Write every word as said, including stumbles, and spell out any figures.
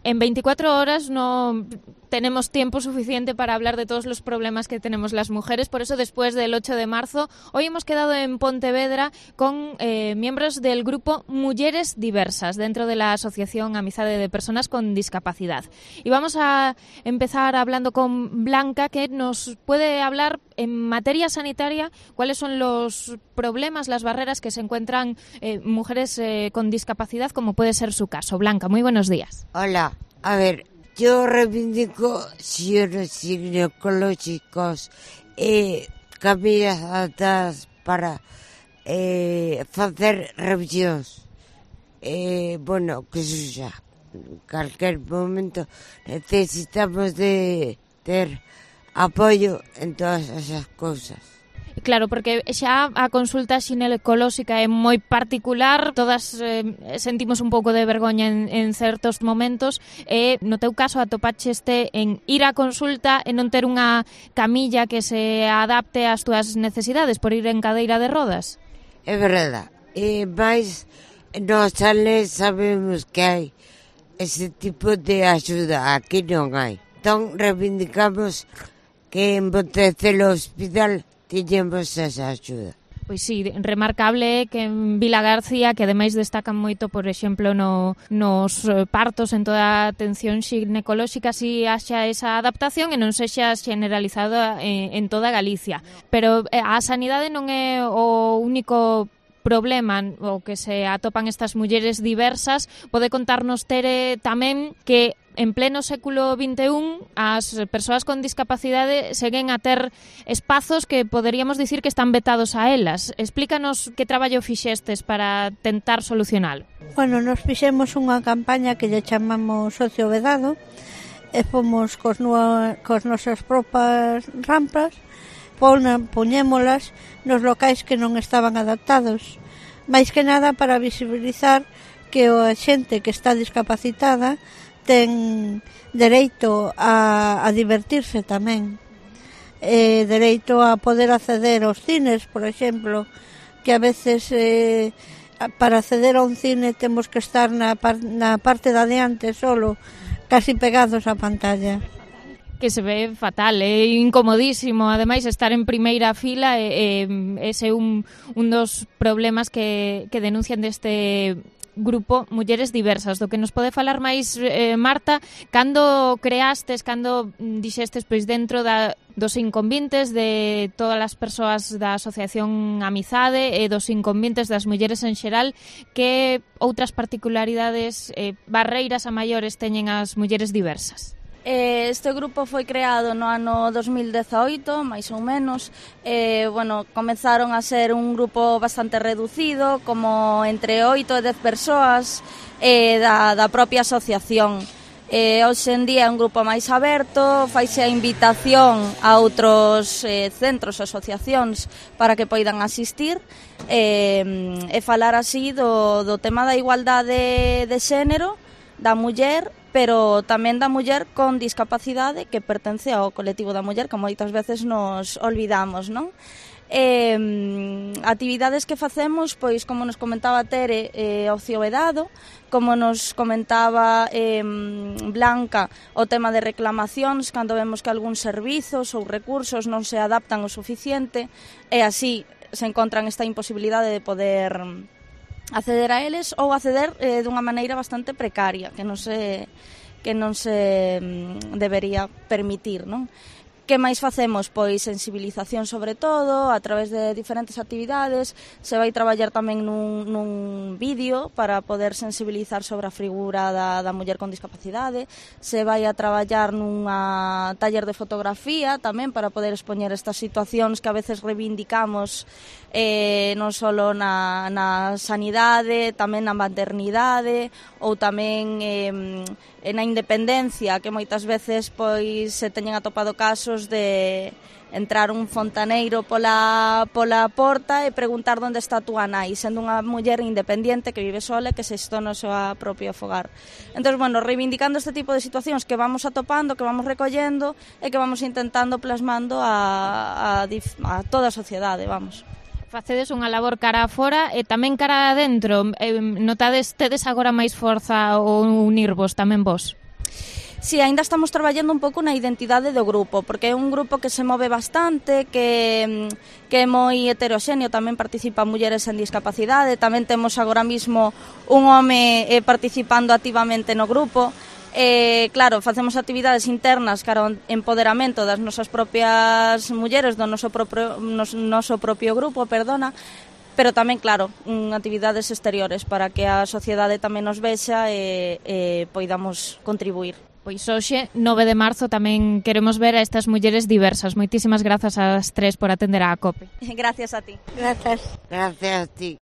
En veinticuatro horas no tenemos tiempo suficiente para hablar de todos los problemas que tenemos las mujeres, por eso después del ocho de marzo, hoy hemos quedado en Pontevedra con eh, miembros del grupo Mulleres Diversas, dentro de la Asociación Amizade de Personas con Discapacidad. Y vamos a empezar hablando con Blanca, que nos puede hablar en materia sanitaria cuáles son los problemas, las barreras que se encuentran eh, mujeres eh, con discapacidad, como puede ser su caso. Blanca, muy buenos días. Hola, a ver, yo reivindico sillones ginecológicos e camillas adaptadas para eh, facer revisións. Eh, bueno, que eso xa, en calquer momento necesitamos de ter apoio en todas esas cousas. Claro, porque xa a consulta ginecolóxica é moi particular, todas eh, sentimos un pouco de vergoña en, en certos momentos, e no teu caso atopaxeste en ir á consulta e non ter unha camilla que se adapte ás túas necesidades por ir en cadeira de rodas. É verdade, e máis nos Ales sabemos que hai ese tipo de axuda, aquí non hai. Entón reivindicamos que en Pontecelo Hospital tiñemos esa axuda. Pois sí, remarcable que en Vila García, que ademais destacan moito, por exemplo, no, nos partos en toda a atención ginecolóxica, si haxa esa adaptación e non sexa generalizada en, en toda Galicia. Pero a sanidade non é o único problema o que se atopan estas mulleres diversas. Pode contarnos, Tere, tamén que en pleno século vinte e un as persoas con discapacidade seguen a ter espazos que poderíamos dicir que están vetados a elas. Explícanos que traballo fixestes para tentar solucionalo. Bueno, nos fixemos unha campaña que lle chamamos Socio Vedado e fomos cos, nua, cos nosas propas rampas, poñémolas nos locais que non estaban adaptados, máis que nada para visibilizar que a xente que está discapacitada ten dereito a, a divertirse tamén, e dereito a poder acceder aos cines, por exemplo, que a veces eh, para acceder a un cine temos que estar na, par, na parte de adiante solo, casi pegados á pantalla. Que se ve fatal, é incomodísimo, ademais estar en primeira fila é, é ese un, un dos problemas que, que denuncian deste grupo Mulleres Diversas, do que nos pode falar máis eh, Marta, cando creastes, cando dixestes pois dentro da, dos inconvintes de todas as persoas da Asociación Amizade e dos inconvintes das mulleres en xeral, que outras particularidades, eh, barreiras a maiores teñen as mulleres diversas? Este grupo foi creado no ano dos mil dezaoito, máis ou menos. Eh, bueno, comenzaron a ser un grupo bastante reducido, como entre oito e dez persoas eh, da, da propia asociación. Eh, hoxe en día é un grupo máis aberto, faise a invitación a outros eh, centros, asociacións, para que poidan asistir eh, e falar así do, do tema da igualdade de xénero, da muller, pero tamén da muller con discapacidade que pertence ao colectivo da muller, que moitas veces nos olvidamos, non? Eh, actividades que facemos, pois como nos comentaba Tere, eh, ocio vedado, como nos comentaba eh, Blanca, o tema de reclamacións, cando vemos que algúns servizos ou recursos non se adaptan o suficiente, e así se encontran esta imposibilidade de poder acceder a eles ou acceder eh, dunha maneira bastante precaria, que non se que non se mm, debería permitir, non? Que máis facemos? Pois sensibilización sobre todo, a través de diferentes actividades. Se vai traballar tamén nun, nun vídeo para poder sensibilizar sobre a figura da, da muller con discapacidade. Se vai a traballar nunha taller de fotografía tamén para poder expoñer estas situacións que a veces reivindicamos eh, non só na, na sanidade, tamén na maternidade ou tamén eh, na independencia, que moitas veces pois se teñen atopado casos de entrar un fontaneiro pola, pola porta e preguntar onde está a túa nai, sendo unha muller independente que vive sola e que se está no seu propio fogar. Entón, bueno, reivindicando este tipo de situacións que vamos atopando, que vamos recollendo e que vamos intentando plasmando a, a, a toda a sociedade, vamos. Facedes unha labor cara a fora e tamén cara a dentro. Eh, notades, tedes agora máis forza ou unirvos tamén vos? Si, aínda estamos traballando un pouco na identidade do grupo, porque é un grupo que se move bastante, que, que é moi heteroxéneo, tamén participan mulleres en discapacidade, tamén temos agora mismo un home eh, participando activamente no grupo. Eh, claro, facemos actividades internas cara ao empoderamento das nosas propias mulleres, do noso propio, nos, noso propio grupo, perdona, pero tamén, claro, actividades exteriores para que a sociedade tamén nos vexa e, e poidamos contribuir. Pois hoxe, nove de marzo, tamén queremos ver a estas mulleres diversas. Moitísimas grazas ás tres por atender á COPE. Gracias a ti. Grazas. Gracias a ti.